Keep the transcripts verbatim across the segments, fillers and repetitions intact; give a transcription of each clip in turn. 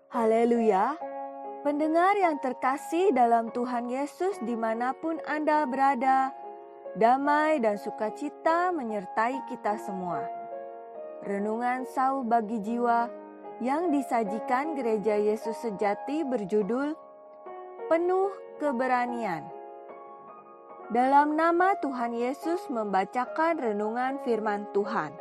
Haleluya! Pendengar yang terkasih dalam Tuhan Yesus dimanapun Anda berada, damai dan sukacita menyertai kita semua. Renungan Sauh bagi jiwa yang disajikan Gereja Yesus Sejati berjudul Penuh Keberanian. Dalam nama Tuhan Yesus membacakan renungan firman Tuhan.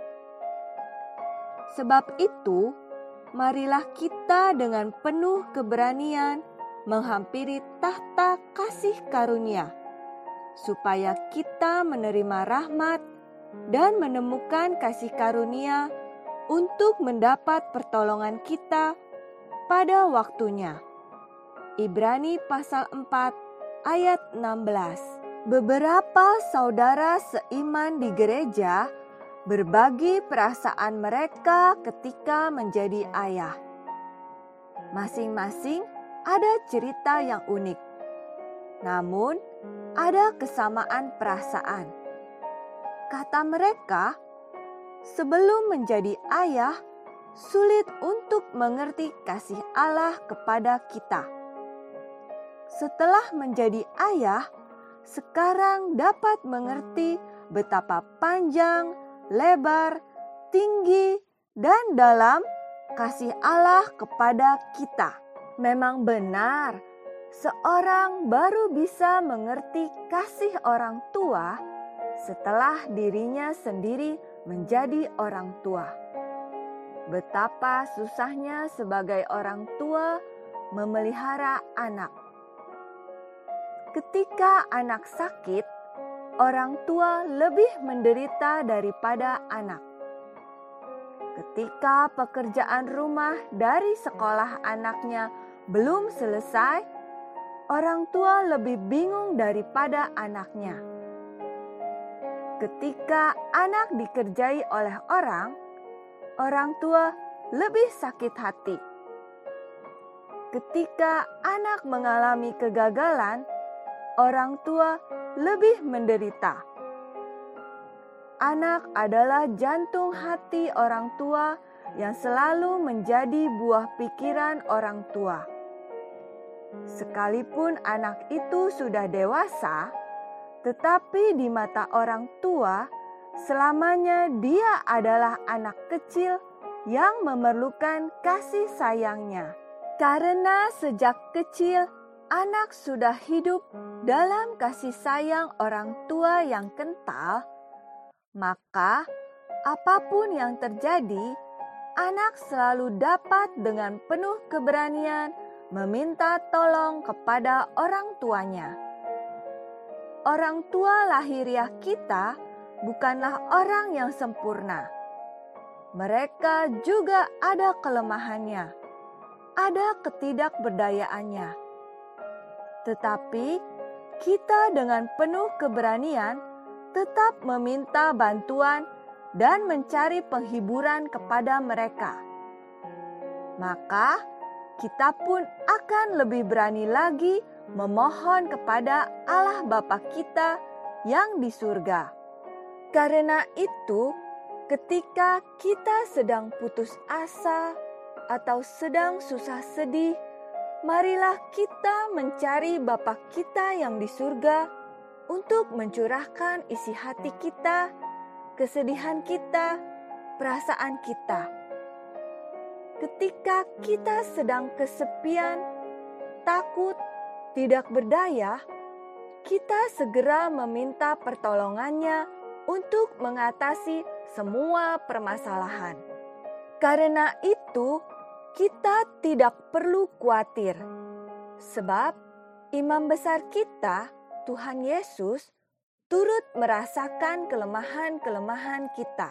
Sebab itu, marilah kita dengan penuh keberanian menghampiri tahta kasih karunia, supaya kita menerima rahmat dan menemukan kasih karunia untuk mendapat pertolongan kita pada waktunya. Ibrani pasal empat ayat enam belas. Beberapa saudara seiman di gereja berbagi perasaan mereka ketika menjadi ayah. Masing-masing ada cerita yang unik, namun ada kesamaan perasaan. Kata mereka, sebelum menjadi ayah, sulit untuk mengerti kasih Allah kepada kita. Setelah menjadi ayah, sekarang dapat mengerti betapa panjang, lebar, tinggi, dan dalam kasih Allah kepada kita. Memang benar, seorang baru bisa mengerti kasih orang tua setelah dirinya sendiri menjadi orang tua. Betapa susahnya sebagai orang tua memelihara anak. Ketika anak sakit, orang tua lebih menderita daripada anak. Ketika pekerjaan rumah dari sekolah anaknya belum selesai, orang tua lebih bingung daripada anaknya. Ketika anak dikerjai oleh orang, orang tua lebih sakit hati. Ketika anak mengalami kegagalan, orang tua lebih menderita. Anak adalah jantung hati orang tua yang selalu menjadi buah pikiran orang tua. Sekalipun anak itu sudah dewasa, tetapi di mata orang tua, selamanya dia adalah anak kecil yang memerlukan kasih sayangnya. Karena sejak kecil, anak sudah hidup dalam kasih sayang orang tua yang kental, maka apapun yang terjadi, anak selalu dapat dengan penuh keberanian meminta tolong kepada orang tuanya. Orang tua lahiriah kita bukanlah orang yang sempurna. Mereka juga ada kelemahannya, ada ketidakberdayaannya. Tetapi kita dengan penuh keberanian tetap meminta bantuan dan mencari penghiburan kepada mereka. Maka kita pun akan lebih berani lagi memohon kepada Allah Bapa kita yang di surga. Karena itu, ketika kita sedang putus asa atau sedang susah sedih, marilah kita mencari Bapa kita yang di surga untuk mencurahkan isi hati kita, kesedihan kita, perasaan kita. Ketika kita sedang kesepian, takut, tidak berdaya, kita segera meminta pertolongannya untuk mengatasi semua permasalahan. Karena itu, kita tidak perlu khawatir, sebab Imam Besar kita, Tuhan Yesus, turut merasakan kelemahan-kelemahan kita.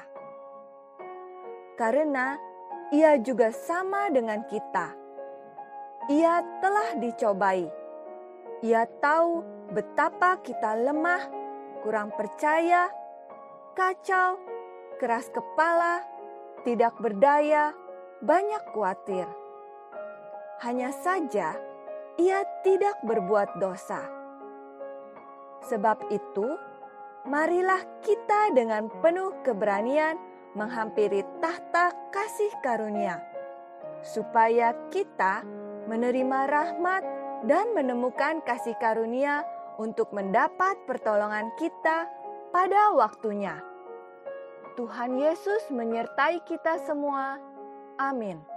Karena Ia juga sama dengan kita. Ia telah dicobai. Ia tahu betapa kita lemah, kurang percaya, kacau, keras kepala, tidak berdaya, banyak khawatir. Hanya saja, Ia tidak berbuat dosa. Sebab itu, marilah kita dengan penuh keberanian menghampiri tahta kasih karunia, supaya kita menerima rahmat dan menemukan kasih karunia untuk mendapat pertolongan kita pada waktunya. Tuhan Yesus menyertai kita semua. Amin.